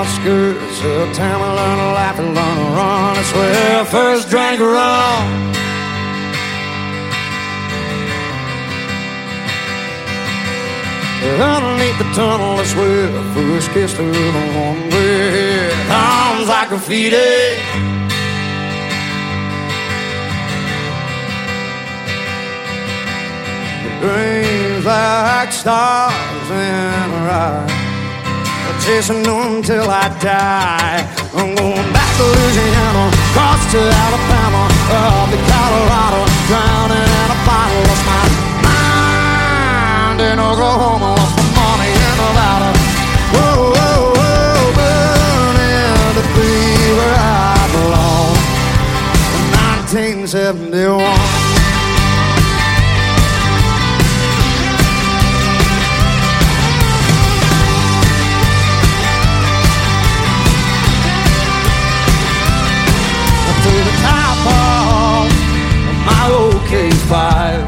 outskirts of town. I learned to laugh and learn to run. That's where I first drank rum. Underneath the tunnel, that's where I first kissed her. The one with arms like graffiti. Dreams like stars in her eyes, chasing them till I die. I'm going back to Louisiana, across to Alabama, up to Colorado, drowning in a bottle. Lost my mind in Oklahoma, lost my money in Nevada. Whoa, whoa, whoa, burning to be where I belong. 1971. To the top of my OK5,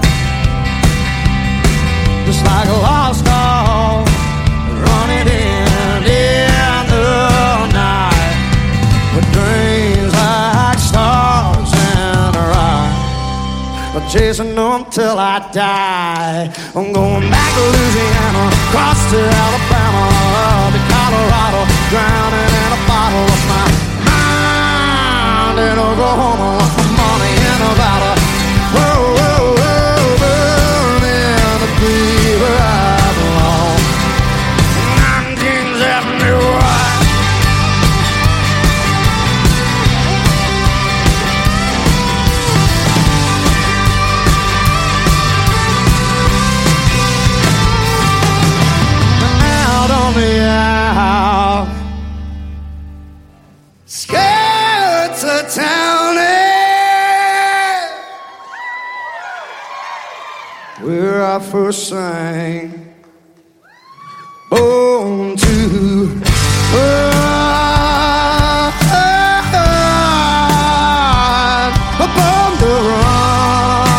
just like a lost dog running in the night, with dreams like stars in her eyes. I'm chasing them till I die. I'm going back to Louisiana, across to Alabama, to Colorado, drowning in a bottle of my in Oklahoma, lost my money in Nevada. Whoa, whoa, whoa, burning to be where I belong. 1971. Out on the out, skirts of town, where I first sang, born to run, born to run.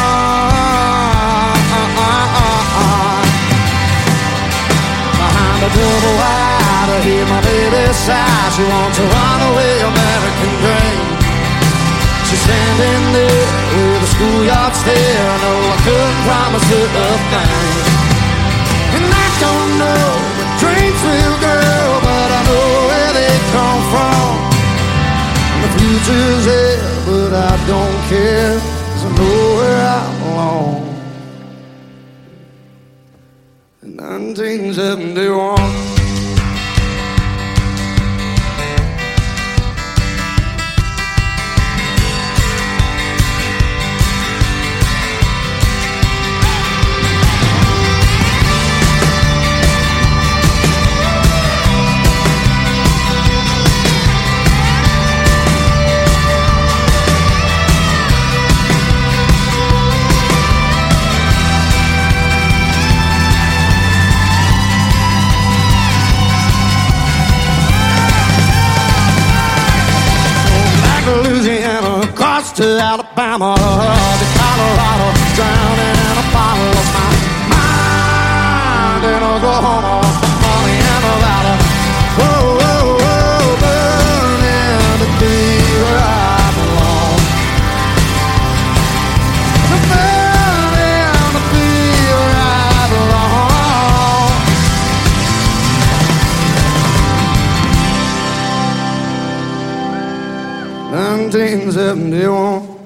Behind the double wide, I hear my baby sigh. She wants to run away, American dream. She's standing there with a schoolyard stare. No, I couldn't promise her a thing. And I don't know the dreams will grow, but I know where they come from. And the future's there, but I don't care, 'cause I know where I belong. In 1971. Louisiana, across to Alabama, to Colorado, drowning in a bottle of my mind in Oklahoma, money in Nevada. Whoa, whoa, whoa, burning to be where I belong. Burning to be where I belong. 1971.